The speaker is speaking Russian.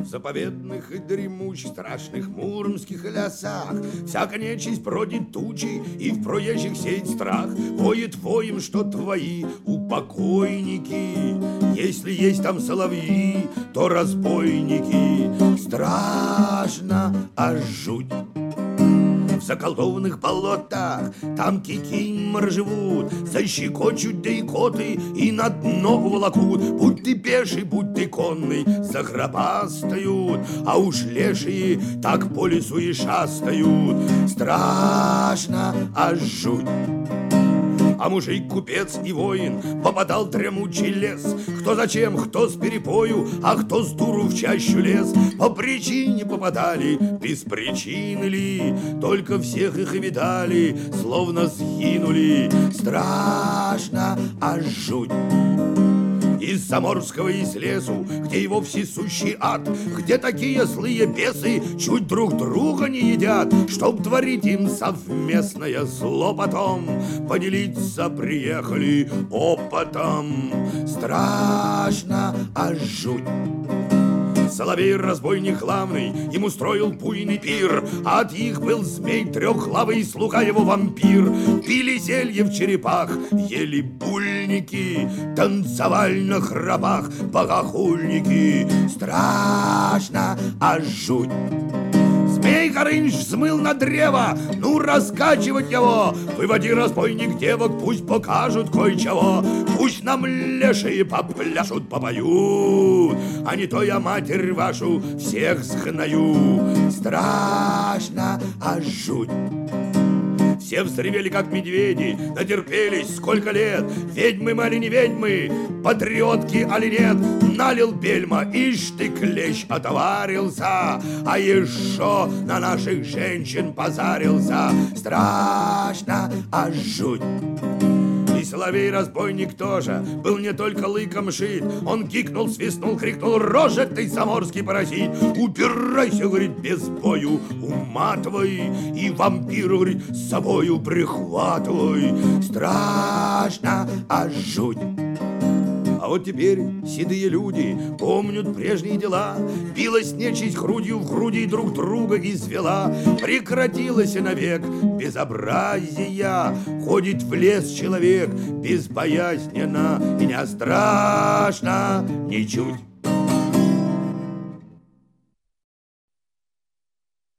заповедных и дремучих, страшных муромских лесах всяка нечисть бродит тучи, и в проезжих сеет страх. Воет воем, что твои упокойники, если есть там соловьи, то разбойники. Страшно, аж жуть. В заколдованных болотах там кикиморы живут, защекочут да икоты и на дно уволокут. Будь ты пеший, будь ты конный, загробастают, а уж лешие так по лесу и шастают. Страшно, аж жуть. А мужик-купец и воин попадал в дремучий лес. Кто зачем, кто с перепою, а кто с дуру в чащу лез. По причине попадали, без причины ли, только всех их и видали, словно сгинули. Страшно, аж жуть. Из заморского, из лесу, где его всесущий ад, где такие злые бесы чуть друг друга не едят, чтоб творить им совместное зло потом, поделиться приехали опытом. Страшно, аж жуть. Соловей-разбойник главный им устроил буйный пир, а от их был змей трехглавый, слуга его вампир. Пили зелье в черепах, ели бульники, танцевали на храпах богохульники. Страшно, аж жуть. Змей Горыныч взмыл на древо, ну раскачивать его. Выводи, разбойник, девок, пусть покажут кое-чего. Пусть нам лешие попляшут, попоют, а не то я, матерь вашу, всех сгною. Страшно, аж жуть. Все взревели, как медведи, натерпелись сколько лет. Ведьмы мы али не ведьмы, патриотки али нет. Налил бельма, ишь ты, клещ, отоварился, а еще на наших женщин позарился. Страшно, аж жуть. И соловей-разбойник тоже был не только лыком шит. Он кикнул, свистнул, крикнул: рожек ты, заморский паразит! Убирайся, говорит, без бою, уматывай, и вампиру, говорит, с собою прихватывай. Страшно, аж жуть. А вот теперь седые люди помнят прежние дела. Билась нечисть грудью в груди, друг друга извела. Прекратилось навек безобразия. Ходит в лес человек безбоязненно, и не страшно ничуть.